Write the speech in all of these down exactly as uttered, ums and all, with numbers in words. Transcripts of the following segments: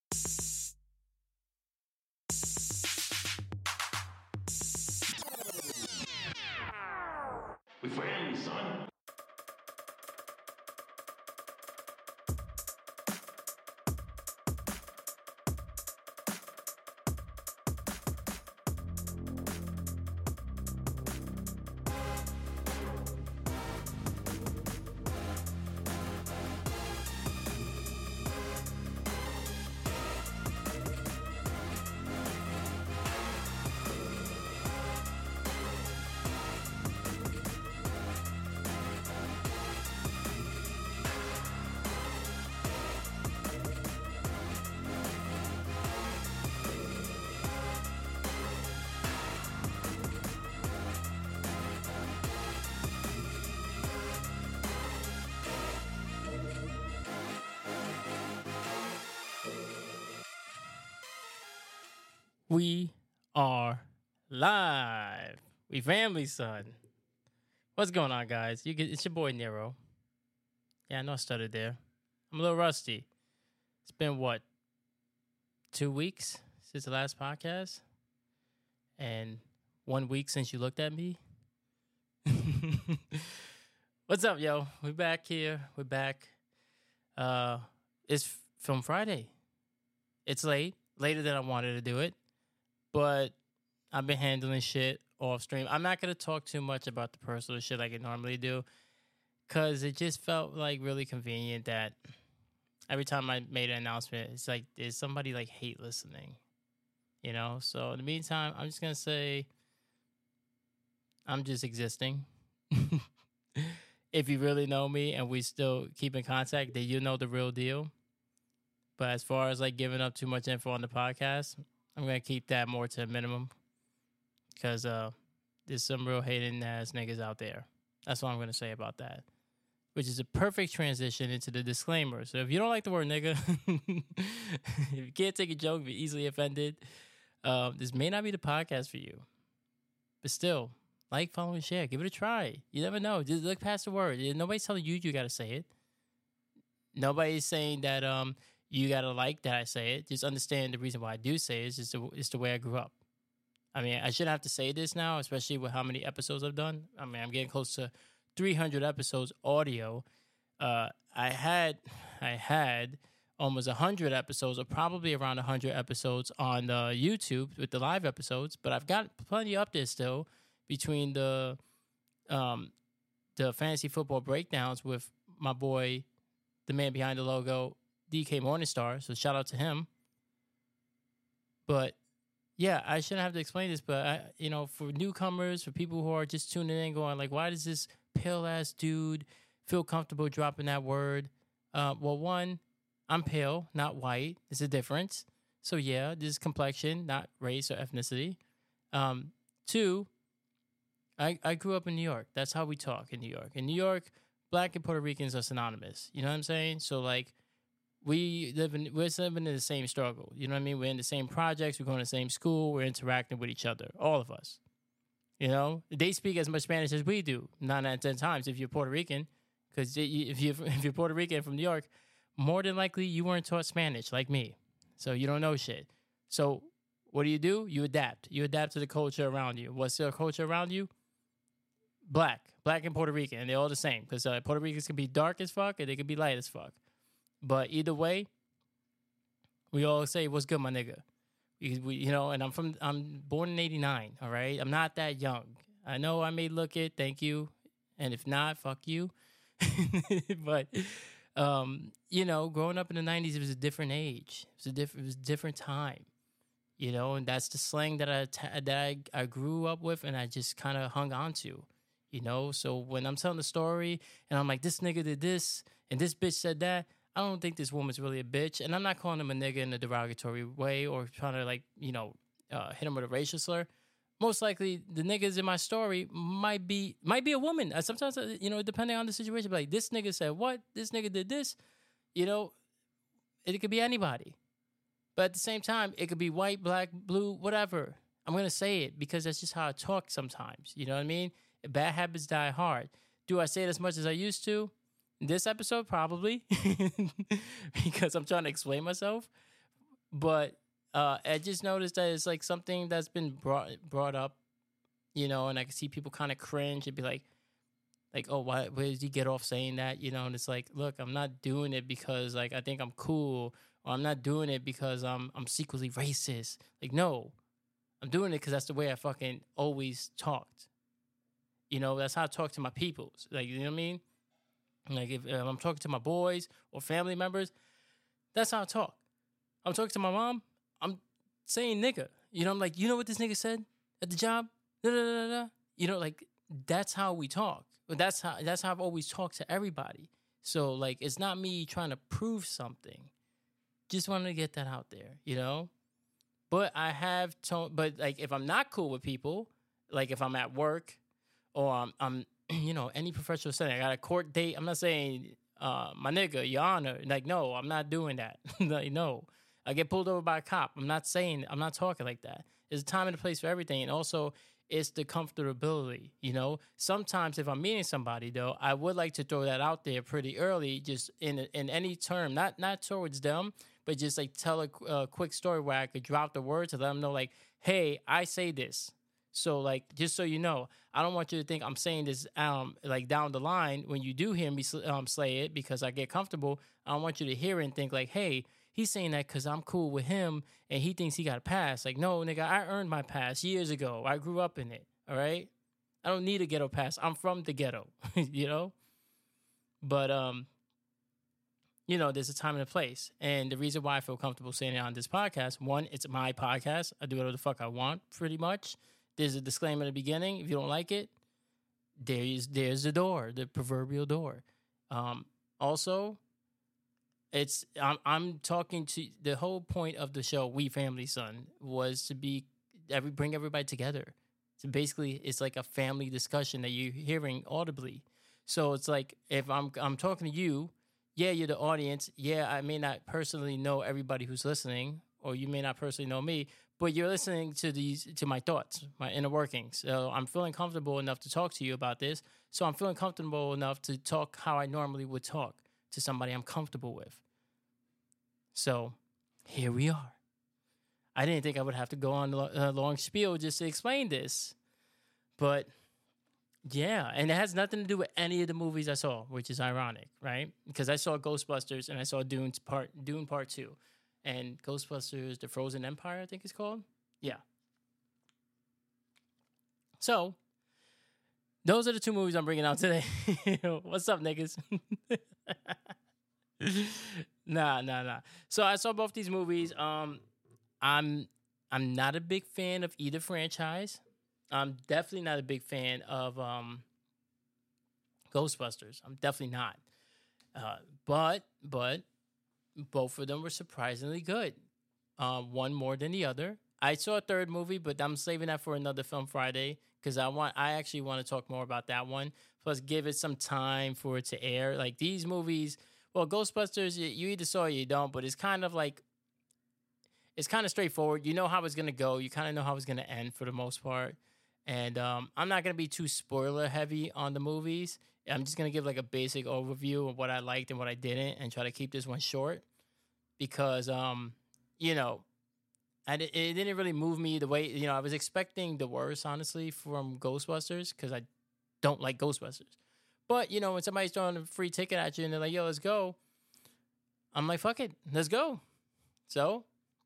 We family, son. We are live. We family, son. What's going on, guys? You get, it's your boy Nero. Yeah, I know I stuttered there. I'm a little rusty. It's been what, two weeks since the last podcast, and one week since you looked at me. What's up, yo? We're back here. We're back. Uh, it's from Friday. It's late, later than I wanted to do it. But I've been handling shit off stream. I'm not going to talk too much about the personal shit like I normally do, because it just felt like really convenient that every time I made an announcement, it's like there's somebody like hate listening, you know? So in the meantime, I'm just going to say I'm just existing. If you really know me and we still keep in contact, then you know the real deal. But as far as like giving up too much info on the podcast, I'm going to keep that more to a minimum, because uh, there's some real hating ass niggas out there. That's all I'm going to say about that, which is a perfect transition into the disclaimer. So if you don't like the word nigga, if you can't take a joke, if you're easily offended, uh, this may not be the podcast for you. But still, like, follow, and share. Give it a try. You never know. Just look past the word. Nobody's telling you you got to say it. Nobody's saying that... um. You gotta like that I say it. Just understand the reason why I do say it is just the, it's the way I grew up. I mean, I shouldn't have to say this now, especially with how many episodes I've done. I mean, I'm getting close to three hundred episodes audio. Uh, I had, I had almost one hundred episodes, or probably around one hundred episodes on uh, YouTube with the live episodes. But I've got plenty up there still between the, um, the fantasy football breakdowns with my boy, the man behind the logo, D K Morningstar, so shout out to him. But yeah, I shouldn't have to explain this, but I, you know, for newcomers, for people who are just tuning in, going like, "Why does this pale ass dude feel comfortable dropping that word?" Uh, well, one, I'm pale, not white. It's a difference. So yeah, this is complexion, not race or ethnicity. Um, two, I I grew up in New York. That's how we talk in New York. In New York, Black and Puerto Ricans are synonymous. You know what I'm saying? So like. We live in, we're living in the same struggle. You know what I mean? We're in the same projects. We're going to the same school. We're interacting with each other. All of us. You know? They speak as much Spanish as we do. Nine out of ten times if you're Puerto Rican. Because if you're, if you're Puerto Rican from New York, more than likely you weren't taught Spanish like me. So you don't know shit. So what do you do? You adapt. You adapt to the culture around you. What's the culture around you? Black. Black and Puerto Rican. And they're all the same. Because uh, Puerto Ricans can be dark as fuck and they can be light as fuck. But either way, we all say, "What's good, my nigga?" We, we, you know, and I'm from, I'm born in eighty-nine, all right? I'm not that young. I know I may look it, thank you. And if not, fuck you. But, um, you know, growing up in the nineties, it was a different age. It was a different, it was a different time, you know? And that's the slang that I, that I, I grew up with and I just kind of hung on to, you know? So when I'm telling the story and I'm like, this nigga did this and this bitch said that, I don't think this woman's really a bitch. And I'm not calling him a nigga in a derogatory way or trying to, like, you know, uh, hit him with a racial slur. Most likely, the niggas in my story might be might be a woman. Uh, sometimes, uh, you know, depending on the situation, like, this nigga said what? This nigga did this. You know, it, it could be anybody. But at the same time, it could be white, black, blue, whatever. I'm going to say it because that's just how I talk sometimes. You know what I mean? Bad habits die hard. Do I say it as much as I used to? This episode, probably, because I'm trying to explain myself. but uh, I just noticed that it's like something that's been brought brought up, you know, and I can see people kind of cringe and be like, like, oh, why? Where did you get off saying that? You know, and it's like, look, I'm not doing it because like I think I'm cool, or I'm not doing it because I'm I'm secretly racist. Like, no, I'm doing it because that's the way I fucking always talked. You know, that's how I talk to my peoples. Like, you know what I mean? Like, if um, I'm talking to my boys or family members, that's how I talk. I'm talking to my mom, I'm saying nigga. You know, I'm like, you know what this nigga said at the job? Da, da, da, da. You know, like, that's how we talk. But that's how that's how I've always talked to everybody. So, like, it's not me trying to prove something. Just wanted to get that out there, you know? But I have told, but, like, if I'm not cool with people, like, if I'm at work or I'm, I'm you know, any professional setting, I got a court date, I'm not saying, uh, my nigga, your honor. Like, no, I'm not doing that. Like, no. I get pulled over by a cop. I'm not saying, I'm not talking like that. There's a time and a place for everything. And also, it's the comfortability, you know? Sometimes if I'm meeting somebody, though, I would like to throw that out there pretty early, just in in any term, not not towards them, but just, like, tell a, a quick story where I could drop the words to let them know, like, hey, I say this. So, like, just so you know, I don't want you to think I'm saying this, um, like, down the line when you do hear me um, slay it because I get comfortable. I don't want you to hear it and think, like, hey, he's saying that because I'm cool with him and he thinks he got a pass. Like, no, nigga, I earned my pass years ago. I grew up in it, all right? I don't need a ghetto pass. I'm from the ghetto, you know? But, um, you know, there's a time and a place. And the reason why I feel comfortable saying it on this podcast, one, it's my podcast. I do whatever the fuck I want, pretty much. There's a disclaimer at the beginning. If you don't like it, there's, there's the door, the proverbial door. Um, also... It's I'm I'm talking to the whole point of the show We Family Son was to be every bring everybody together. So basically it's like a family discussion that you're hearing audibly. So it's like if I'm I'm talking to you, yeah, you're the audience. Yeah, I may not personally know everybody who's listening, or you may not personally know me, but you're listening to these to my thoughts, my inner workings. So I'm feeling comfortable enough to talk to you about this. So I'm feeling comfortable enough to talk how I normally would talk to somebody I'm comfortable with. So here we are. I didn't think I would have to go on a long spiel just to explain this. But yeah, and it has nothing to do with any of the movies I saw, which is ironic, right? Because I saw Ghostbusters and I saw Dune part Dune Part two. And Ghostbusters, The Frozen Empire, I think it's called. Yeah. So those are the two movies I'm bringing out today. What's up, niggas? nah, nah, nah. So I saw both these movies. Um, I'm I'm not a big fan of either franchise. I'm definitely not a big fan of um, Ghostbusters. I'm definitely not. Uh, but but both of them were surprisingly good. Uh, one more than the other. I saw a third movie, but I'm saving that for another Film Friday because I want I actually want to talk more about that one. Plus, give it some time for it to air. Like these movies, well, Ghostbusters, you, you either saw it or you don't, but it's kind of like it's kind of straightforward. You know how it's gonna go. You kind of know how it's gonna end for the most part. And um, I'm not gonna be too spoiler heavy on the movies. I'm just gonna give like a basic overview of what I liked and what I didn't, and try to keep this one short because um, you know. And it, it didn't really move me the way, you know, I was expecting the worst, honestly, from Ghostbusters because I don't like Ghostbusters. But, you know, when somebody's throwing a free ticket at you and they're like, yo, let's go, I'm like, fuck it, let's go. So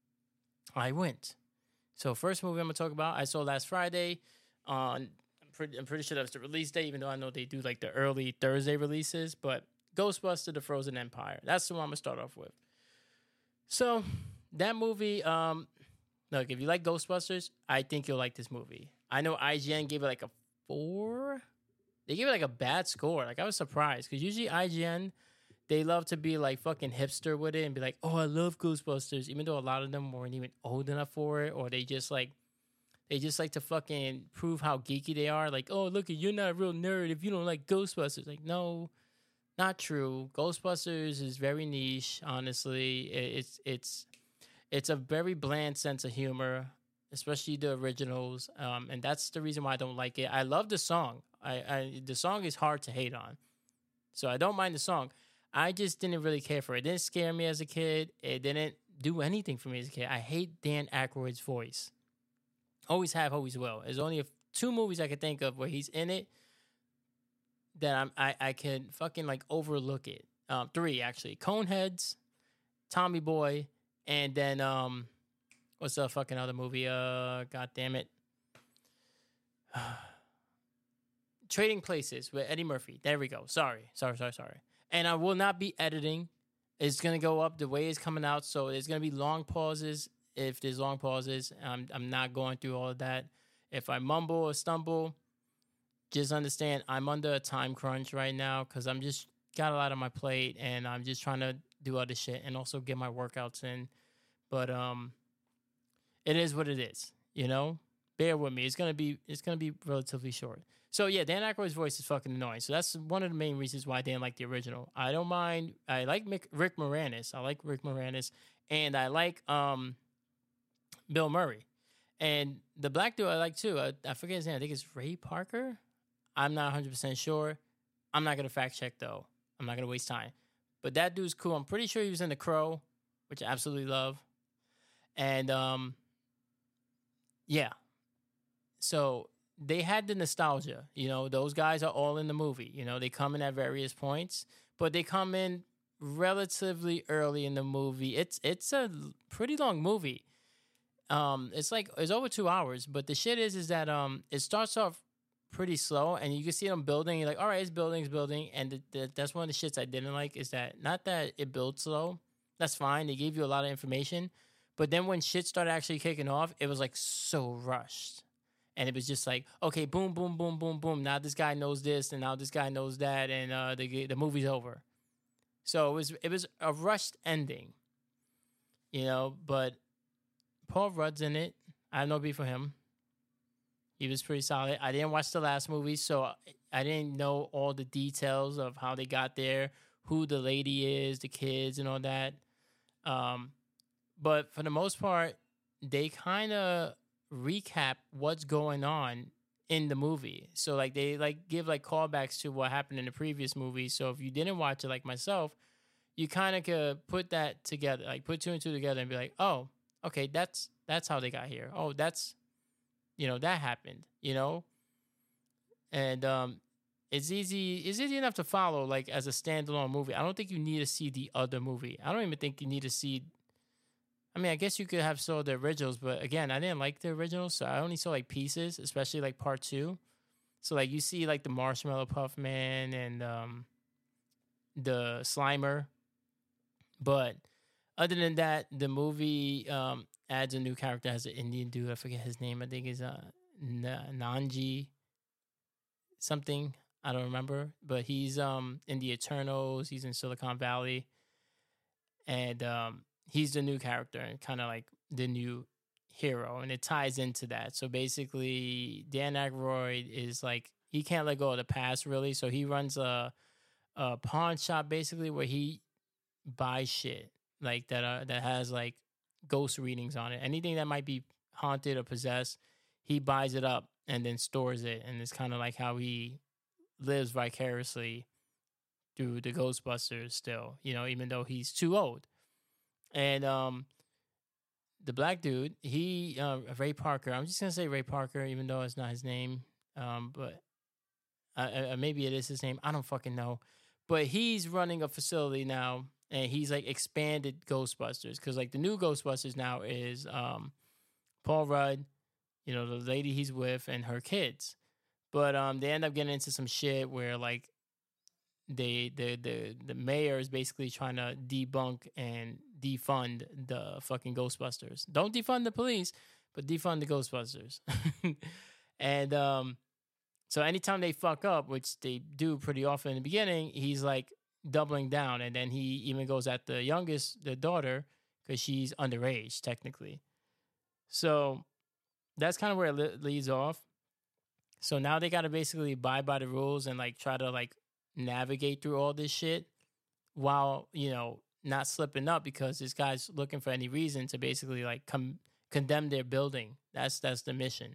I went. So first movie I'm going to talk about, I saw last Friday. On, I'm, pretty, I'm pretty sure that was the release date, even though I know they do like the early Thursday releases. But Ghostbusters, The Frozen Empire. That's the one I'm going to start off with. So that movie... um. Look, if you like Ghostbusters, I think you'll like this movie. I know I G N gave it like a four. They gave it like a bad score. Like, I was surprised. Because usually I G N, they love to be like fucking hipster with it and be like, oh, I love Ghostbusters. Even though a lot of them weren't even old enough for it. Or they just like, they just like to fucking prove how geeky they are. Like, oh, look, you're not a real nerd if you don't like Ghostbusters. Like, no, not true. Ghostbusters is very niche, honestly. It's, it's, It's a very bland sense of humor, especially the originals, um, and that's the reason why I don't like it. I love the song. I, I the song is hard to hate on, so I don't mind the song. I just didn't really care for it. It didn't scare me as a kid. It didn't do anything for me as a kid. I hate Dan Aykroyd's voice. Always have, always will. There's only a, two movies I could think of where he's in it that I'm I I can fucking like overlook it. Um, three actually: Coneheads, Tommy Boy, and then um, what's the fucking other movie? Uh, God damn it. Trading Places with Eddie Murphy. There we go. Sorry, sorry, sorry, sorry. And I will not be editing. It's gonna go up the way it's coming out. So there's gonna be long pauses. If there's long pauses, I'm I'm not going through all of that. If I mumble or stumble, just understand I'm under a time crunch right now because I'm just got a lot on my plate and I'm just trying to do other shit and also get my workouts in. But um, it is what it is. You know, bear with me. It's gonna be it's gonna be relatively short. So yeah, Dan Aykroyd's voice is fucking annoying. So that's one of the main reasons why I didn't like the original. I don't mind. I like Mick, Rick Moranis. I like Rick Moranis, and I like um, Bill Murray, and the black dude I like too. I, I forget his name. I think it's Ray Parker. I'm not one hundred percent sure. I'm not gonna fact check though. I'm not gonna waste time. But that dude's cool. I'm pretty sure he was in The Crow, which I absolutely love, and um, yeah. So they had the nostalgia, you know, those guys are all in the movie, you know, they come in at various points, but they come in relatively early in the movie. It's it's a pretty long movie. Um, it's like, it's over two hours, but the shit is, is that um, it starts off pretty slow and you can see them building. You're like, all right, it's building, it's building. And the, the, that's one of the shits I didn't like is that, not that it builds slow, that's fine. They gave you a lot of information, but then when shit started actually kicking off, it was like so rushed. And it was just like, okay, boom, boom, boom, boom, boom. Now this guy knows this, and now this guy knows that, and uh, the the movie's over. So it was it was a rushed ending, you know. But Paul Rudd's in it. I have no beef for him. He was pretty solid. I didn't watch the last movie, so I didn't know all the details of how they got there, who the lady is, the kids, and all that. Um, but for the most part, they kind of recap what's going on in the movie. So like they like give like callbacks to what happened in the previous movie. So if you didn't watch it like myself, you kind of could put that together, like put two and two together and be like, oh, okay, that's that's how they got here. Oh, that's, you know, that happened, you know? And um it's easy it's easy enough to follow like as a standalone movie. I don't think you need to see the other movie. I don't even think you need to see, I mean, I guess you could have saw the originals, but again, I didn't like the originals, so I only saw like pieces, especially like part two. So like you see like the Marshmallow Puff Man and um, the Slimer, but other than that, the movie um, adds a new character as an Indian dude. I forget his name. I think it's uh, N- Nanji something. I don't remember, but he's um in the Eternals. He's in Silicon Valley, and um. He's the new character and kind of like the new hero, and it ties into that. So basically, Dan Aykroyd is like, he can't let go of the past really. So he runs a a pawn shop basically where he buys shit like that uh, that has like ghost readings on it. Anything that might be haunted or possessed, he buys it up and then stores it, and it's kind of like how he lives vicariously through the Ghostbusters still, you know, even though he's too old. And um, the black dude, he uh, Ray Parker. I'm just gonna say Ray Parker, even though it's not his name. Um, but uh, uh, maybe it is his name. I don't fucking know. But he's running a facility now, and he's like expanded Ghostbusters because like the new Ghostbusters now is um, Paul Rudd, you know, the lady he's with, and her kids. But um, they end up getting into some shit where like they the the the mayor is basically trying to debunk and defund the fucking Ghostbusters. Don't defund the police, but defund the Ghostbusters. And um, so anytime they fuck up, which they do pretty often in the beginning, he's like doubling down, and then he even goes at the youngest, the daughter, because she's underage technically. So that's kind of where it le- leads off. So now they got to basically abide by the rules and like try to like navigate through all this shit while, you know, not slipping up because this guy's looking for any reason to basically like come condemn their building. That's that's the mission.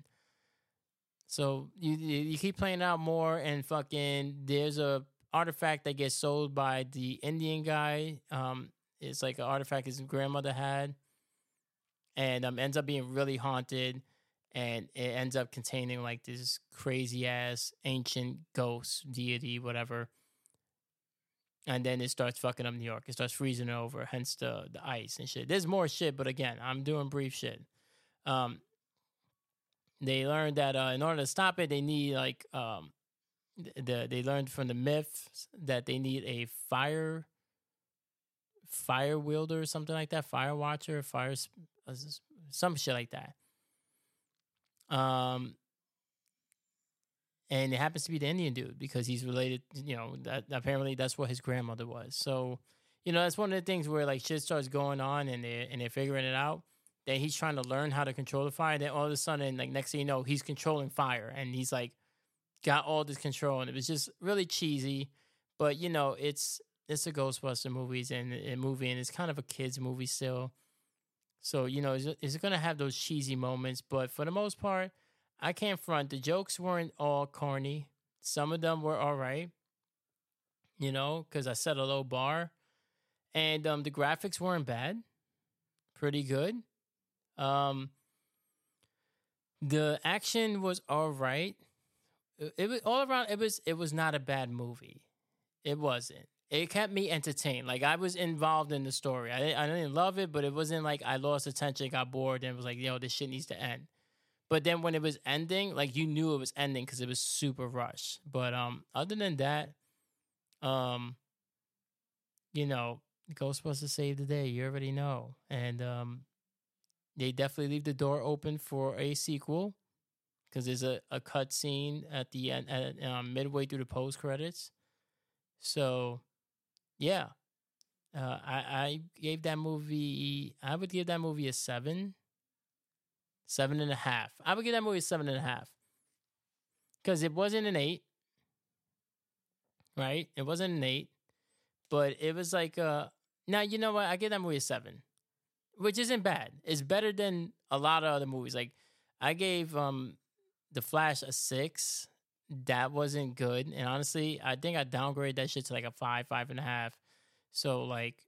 So you you keep playing out more, and fucking there's a artifact that gets sold by the Indian guy. Um, It's like an artifact his grandmother had, and um, ends up being really haunted, and it ends up containing like this crazy ass ancient ghost deity, whatever. And then it starts fucking up New York. It starts freezing over, hence the the ice and shit. There's more shit, but again, I'm doing brief shit. Um, they learned that uh, in order to stop it, they need like um, the they learned from the myths that they need a fire fire wielder or something like that, fire watcher, fire some shit like that. Um, and it happens to be the Indian dude because he's related. You know, that apparently that's what his grandmother was. So, you know, that's one of the things where like shit starts going on and they and they're figuring it out. Then he's trying to learn how to control the fire. Then all of a sudden, like next thing you know, he's controlling fire and he's like got all this control. And it was just really cheesy, but you know, it's it's a Ghostbuster movies and a movie, and it's kind of a kids movie still. So you know, it's, it's gonna have those cheesy moments, but for the most part, I can't front. The jokes weren't all corny. Some of them were all right, you know, because I set a low bar, and um, the graphics weren't bad, pretty good. Um, the action was all right. It, it was all around. It was it was not a bad movie. It wasn't. It kept me entertained. Like I was involved in the story. I I didn't love it, but it wasn't like I lost attention, got bored, and was like, yo, this shit needs to end. But then when it was ending, like you knew it was ending because it was super rushed. But um, other than that, um, you know, Ghostbusters saved the day. You already know, and um, they definitely leave the door open for a sequel because there's a, a cut scene at the end, at, um, midway through the post credits. So, yeah, uh, I I gave that movie. I would give that movie a seven. Seven and a half. I would give that movie a seven and a half. Because it wasn't an eight. Right? It wasn't an eight. But it was like, uh, now, you know what? I give that movie a seven. Which isn't bad. It's better than a lot of other movies. Like, I gave um, The Flash a six. That wasn't good. And honestly, I think I downgraded that shit to like a five, five and a half. So, like,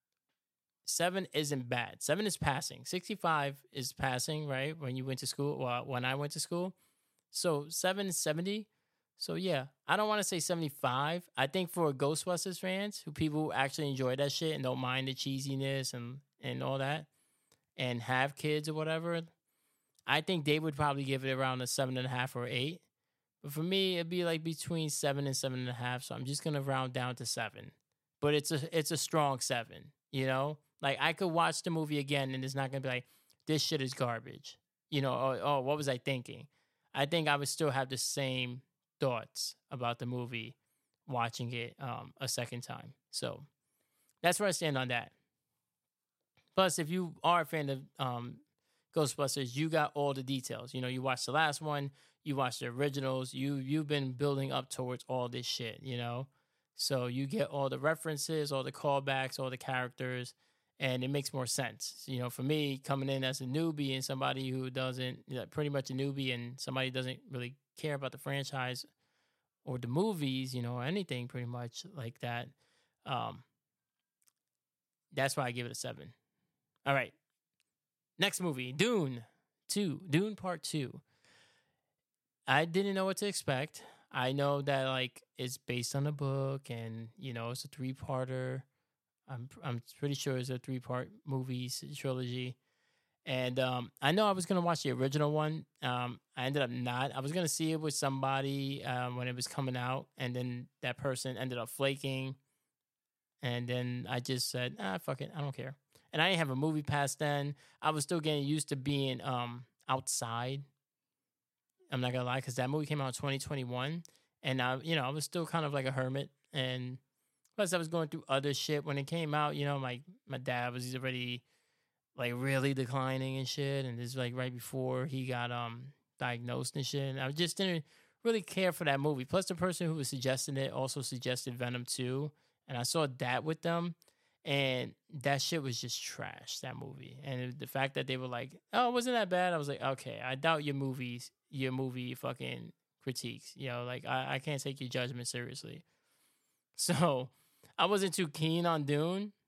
seven isn't bad. Seven is passing. sixty-five is passing, right? When you went to school, well, when I went to school. So seven is seventy. So yeah, I don't want to say seventy-five. I think for Ghostbusters fans, who people who actually enjoy that shit and don't mind the cheesiness and, and all that, and have kids or whatever, I think they would probably give it around a seven and a half or eight. But for me, it'd be like between seven and seven and a half. So I'm just gonna round down to seven. But it's a it's a strong seven, you know? Like, I could watch the movie again, and it's not going to be like, this shit is garbage. You know, oh, oh, what was I thinking? I think I would still have the same thoughts about the movie watching it um, a second time. So that's where I stand on that. Plus, if you are a fan of um, Ghostbusters, you got all the details. You know, you watched the last one, you watched the originals, you, you've been building up towards all this shit, you know? So you get all the references, all the callbacks, all the characters, and it makes more sense. You know, for me, coming in as a newbie and somebody who doesn't, you know, pretty much a newbie and somebody who doesn't really care about the franchise or the movies, you know, or anything pretty much like that, um, that's why I give it a seven. All right. Next movie, Dune two, Dune Part two. I didn't know what to expect. I know that, like, it's based on a book and, you know, it's a three-parter. I'm I'm pretty sure it's a three part movie trilogy, and um, I know I was gonna watch the original one. Um, I ended up not. I was gonna see it with somebody um, when it was coming out, and then that person ended up flaking, and then I just said, ah, fuck it, I don't care. And I didn't have a movie pass then. I was still getting used to being um outside. I'm not gonna lie, because that movie came out in twenty twenty-one, and I, you know, I was still kind of like a hermit, and plus, I was going through other shit when it came out. You know, my my dad was already like really declining and shit, and this was like right before he got um diagnosed and shit. And I just didn't really care for that movie. Plus, the person who was suggesting it also suggested Venom two, and I saw that with them, and that shit was just trash. That movie, and it, the fact that they were like, "Oh, it wasn't that bad," I was like, "Okay, I doubt your movies, your movie fucking critiques. You know, like I, I can't take your judgment seriously." So I wasn't too keen on Dune.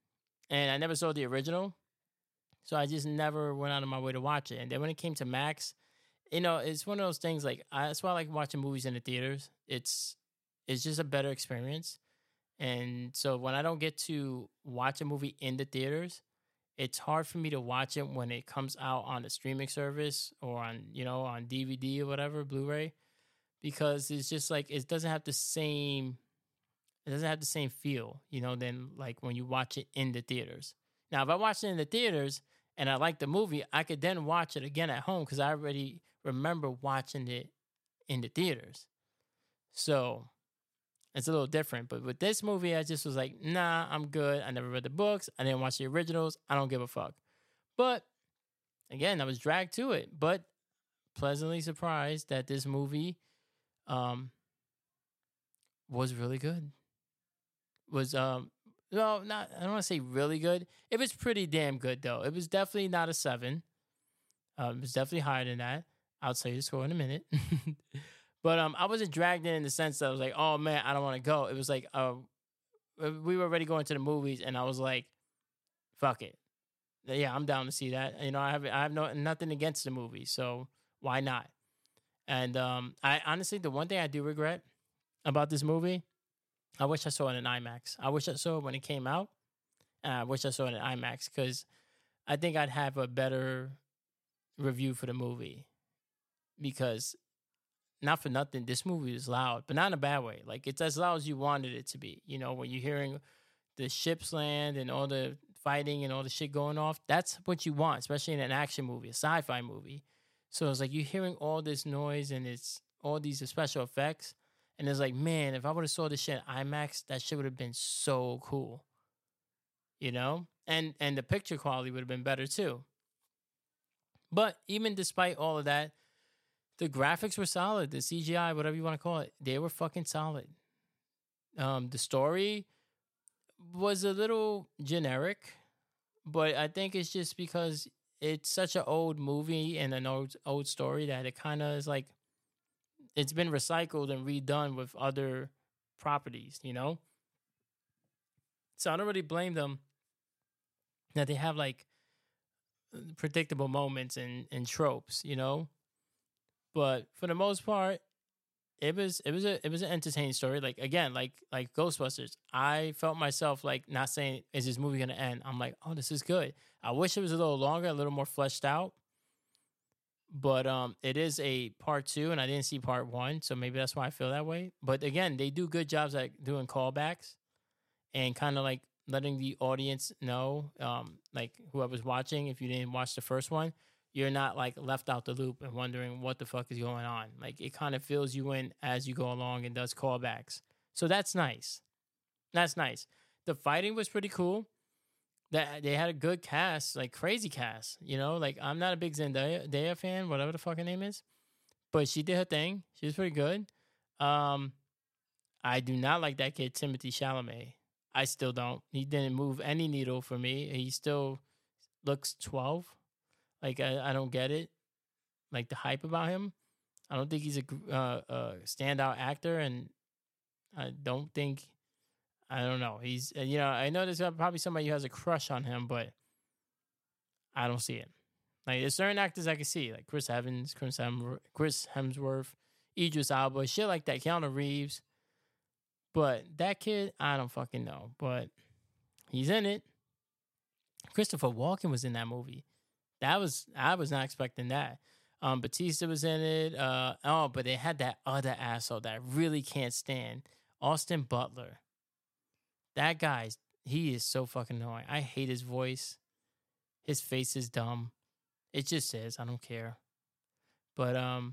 and I never saw the original, so I just never went out of my way to watch it. And then when it came to Max, you know, it's one of those things. Like I, that's why I like watching movies in the theaters. It's it's just a better experience. And so when I don't get to watch a movie in the theaters, it's hard for me to watch it when it comes out on a streaming service or on, you know, on D V D or whatever, Blu-ray, because it's just like it doesn't have the same it doesn't have the same feel, you know, than like when you watch it in the theaters. Now, if I watch it in the theaters and I like the movie, I could then watch it again at home because I already remember watching it in the theaters. So it's a little different. But with this movie, I just was like, nah, I'm good. I never read the books. I didn't watch the originals. I don't give a fuck. But again, I was dragged to it. But pleasantly surprised that this movie um, was really good. Was, um, no, not, I don't want to say really good. It was pretty damn good, though. It was definitely not a seven. Uh, it was definitely higher than that. I'll tell you the score in a minute. But um, I wasn't dragged in in the sense that I was like, oh man, I don't want to go. It was like, uh, we were already going to the movies, and I was like, fuck it, yeah, I'm down to see that. You know, I have I have no nothing against the movie, so why not? And um, I honestly, the one thing I do regret about this movie, I wish I saw it in IMAX. I wish I saw it when it came out, and I wish I saw it in IMAX because I think I'd have a better review for the movie because. Not for nothing, this movie is loud, but not in a bad way. Like, it's as loud as you wanted it to be. You know, when you're hearing the ships land and all the fighting and all the shit going off, that's what you want, especially in an action movie, a sci-fi movie. So it's like you're hearing all this noise and it's all these special effects. And it's like, man, if I would have saw this shit in IMAX, that shit would have been so cool. You know? And and the picture quality would have been better too. But even despite all of that, the graphics were solid. The C G I, whatever you want to call it, they were fucking solid. Um, the story was a little generic, but I think it's just because it's such an old movie and an old old story that it kind of is like it's been recycled and redone with other properties, you know? So I don't really blame them that they have like predictable moments and, and tropes, you know? But for the most part, it was it was a it was an entertaining story. Like again, like like Ghostbusters, I felt myself like not saying is this movie gonna end. I'm like, oh, this is good. I wish it was a little longer, a little more fleshed out. But um, it is a part two, and I didn't see part one, so maybe that's why I feel that way. But again, they do good jobs at doing callbacks and kind of like letting the audience know, um, like whoever's watching, if you didn't watch the first one. You're not like left out the loop and wondering what the fuck is going on. Like it kind of fills you in as you go along and does callbacks. So that's nice. That's nice. The fighting was pretty cool. That they had a good cast, like crazy cast. You know, like I'm not a big Zendaya Zendaya fan, whatever the fucking name is, but she did her thing. She was pretty good. Um, I do not like that kid Timothy Chalamet. I still don't. He didn't move any needle for me. He still looks twelve. Like, I, I don't get it. Like, the hype about him. I don't think he's a, uh, a standout actor, and I don't think, I don't know. He's, you know, I know there's probably somebody who has a crush on him, but I don't see it. Like, there's certain actors I can see, like Chris Evans, Chris, Hem- Chris Hemsworth, Idris Elba, shit like that, Keanu Reeves. But that kid, I don't fucking know. But he's in it. Christopher Walken was in that movie. That was I was not expecting that. Um, Batista was in it. Uh, oh, but they had that other asshole that I really can't stand, Austin Butler. That guy's he is so fucking annoying. I hate his voice. His face is dumb. It just is. I don't care. But um,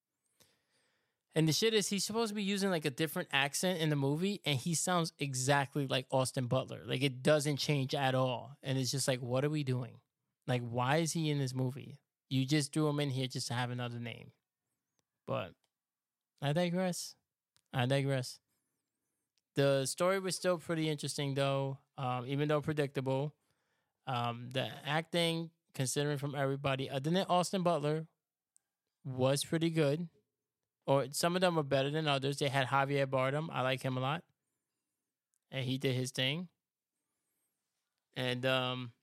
and the shit is he's supposed to be using like a different accent in the movie, and he sounds exactly like Austin Butler. Like it doesn't change at all, and it's just like, what are we doing? Like, why is he in this movie? You just threw him in here just to have another name. But I digress. I digress. The story was still pretty interesting, though, um, even though predictable. Um, the acting, considering from everybody, other than Austin Butler, was pretty good. Or some of them were better than others. They had Javier Bardem. I like him a lot. And he did his thing. And um,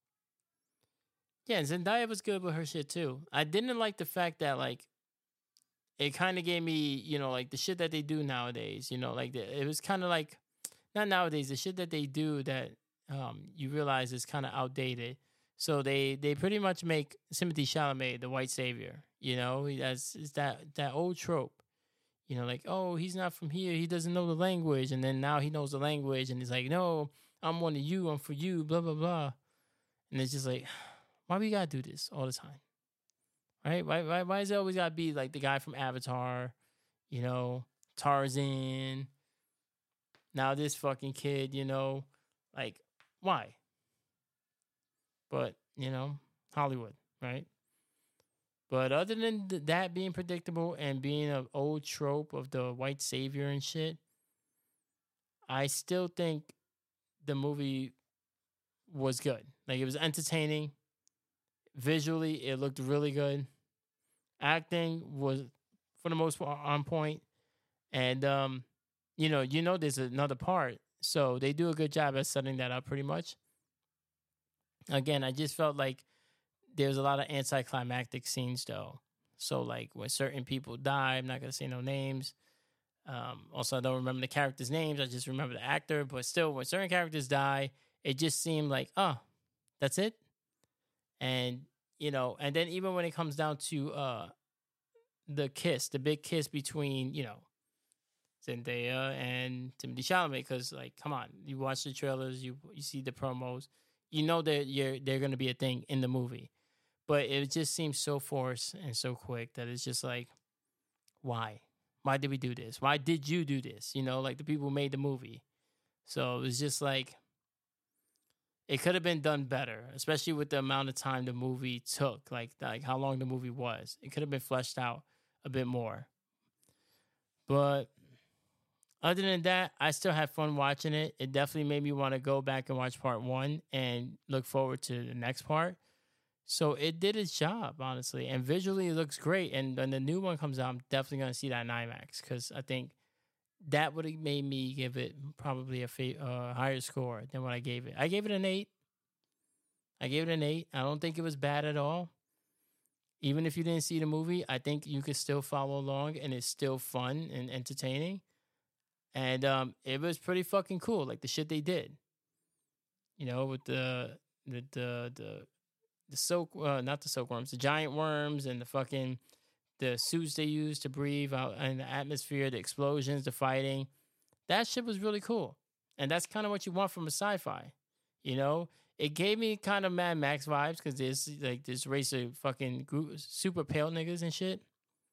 yeah, and Zendaya was good with her shit too. I didn't like the fact that like it kind of gave me, you know, like the shit that they do nowadays. You know, like the, it was kind of like not nowadays the shit that they do that um you realize is kind of outdated. So they they pretty much make Timothy Chalamet the white savior. You know, that's is that that old trope. You know, like, oh, he's not from here. He doesn't know the language. And then now he knows the language. And he's like, no, I'm one of you. I'm for you, blah, blah, blah. And it's just like, why we got to do this all the time? Right? Why, why, why does it always got to be like the guy from Avatar, you know, Tarzan? Now this fucking kid, you know, like, why? But, you know, Hollywood, right? But other than th- that being predictable and being an old trope of the white savior and shit, I still think the movie was good. Like it was entertaining. Visually, it looked really good. Acting was, for the most part, on point. And um, you know, you know, there's another part, so they do a good job at setting that up. Pretty much. Again, I just felt like there's a lot of anticlimactic scenes though. So like when certain people die, I'm not gonna say no names. Um, also, I don't remember the characters' names. I just remember the actor. But still, when certain characters die, it just seemed like, oh, that's it. And you know, and then even when it comes down to uh the kiss, the big kiss between you know Zendaya and Timothy Chalamet, because like, come on, you watch the trailers, you you see the promos, you know that you're they're gonna be a thing in the movie. But it just seems so forced and so quick that it's just like, why? Why did we do this? Why did you do this? You know, like the people who made the movie. So it was just like, it could have been done better, especially with the amount of time the movie took, like like how long the movie was. It could have been fleshed out a bit more. But other than that, I still had fun watching it. It definitely made me want to go back and watch part one and look forward to the next part. So it did its job, honestly, and visually it looks great. And when the new one comes out, I'm definitely gonna see that in IMAX because I think that would have made me give it probably a fa- uh, higher score than what I gave it. I gave it an eight. I gave it an eight. I don't think it was bad at all. Even if you didn't see the movie, I think you could still follow along, and it's still fun and entertaining. And um, it was pretty fucking cool, like the shit they did. You know, with the the the the the silk, uh, not the silkworms, the giant worms, and the fucking the suits they used to breathe out in the atmosphere, the explosions, the fighting. That shit was really cool, and that's kind of what you want from a sci-fi. You know, it gave me kind of Mad Max vibes because there's like this race of fucking group, super pale niggas and shit,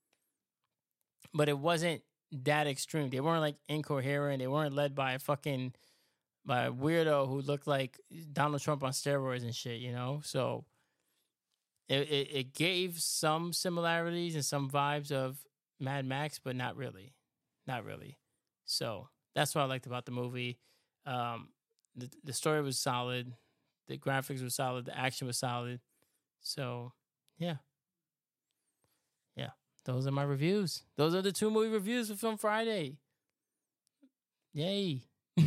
but it wasn't that extreme. They weren't like incoherent. They weren't led by a fucking by a weirdo who looked like Donald Trump on steroids and shit. You know, so It, it it gave some similarities and some vibes of Mad Max, but not really, not really. So that's what I liked about the movie. Um, the the story was solid, the graphics were solid, the action was solid. So yeah, yeah. Those are my reviews. Those are the two movie reviews for Film Friday. Yay!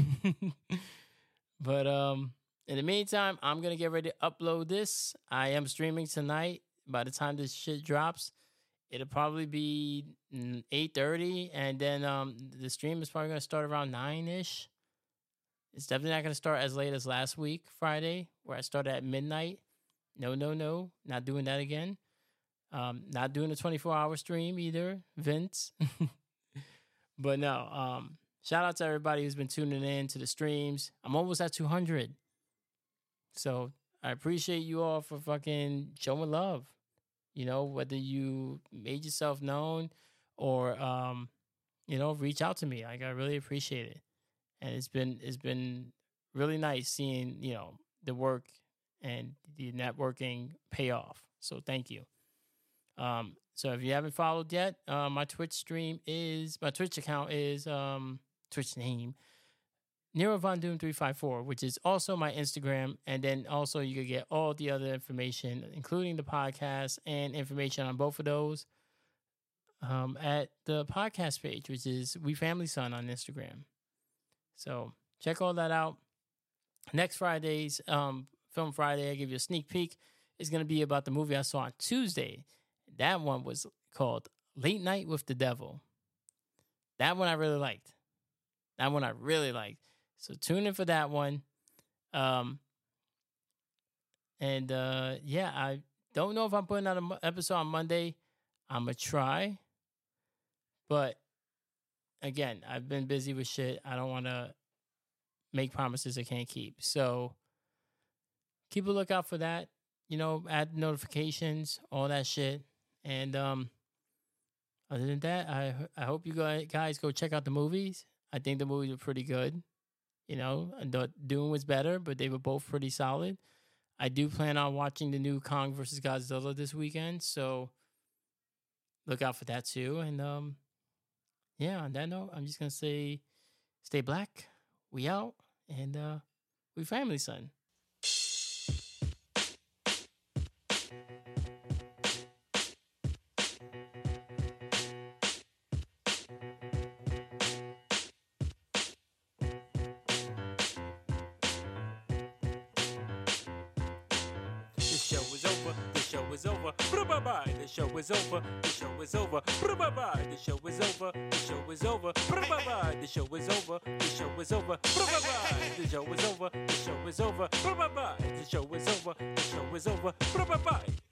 But um, in the meantime, I'm gonna get ready to upload this. I am streaming tonight. By the time this shit drops, it'll probably be eight thirty, and then um, the stream is probably gonna start around nine ish. It's definitely not gonna start as late as last week, Friday, where I started at midnight. No, no, no, not doing that again. Um, not doing a twenty-four hour stream either, Vince. But no, um, shout out to everybody who's been tuning in to the streams. I'm almost at two hundred. So I appreciate you all for fucking showing love. You know, whether you made yourself known or um, you know, reach out to me. Like I really appreciate it. And it's been it's been really nice seeing, you know, the work and the networking pay off. So thank you. Um, so if you haven't followed yet, uh, my Twitch stream is my Twitch account is um Twitch name Nero Von Doom three five four, which is also my Instagram. And then also you can get all the other information, including the podcast and information on both of those um, at the podcast page, which is We Family Son on Instagram. So check all that out. next Friday's um, Film Friday, I give you a sneak peek, is going to be about the movie I saw on Tuesday. That one was called Late Night with the Devil. That one I really liked. That one I really liked. So tune in for that one. Um, and uh, yeah, I don't know if I'm putting out an episode on Monday. I'm going to try. But again, I've been busy with shit. I don't want to make promises I can't keep. So keep a lookout for that. You know, add notifications, all that shit. And um, other than that, I I hope you guys go check out the movies. I think the movies were pretty good. You know, the Dune was better, but they were both pretty solid. I do plan on watching the new Kong versus Godzilla this weekend, so look out for that too. And um, yeah, on that note, I'm just gonna say, stay black. We out, and uh, we family, son. Is over. Bye-bye. The show is over. The show is over. Bye-bye. The show is over. The show is over. Bye-bye. The show is over. The show is over. Bye-bye. The show is over. The show is over. Bye-bye. The show is over. The show is over. Bye-bye.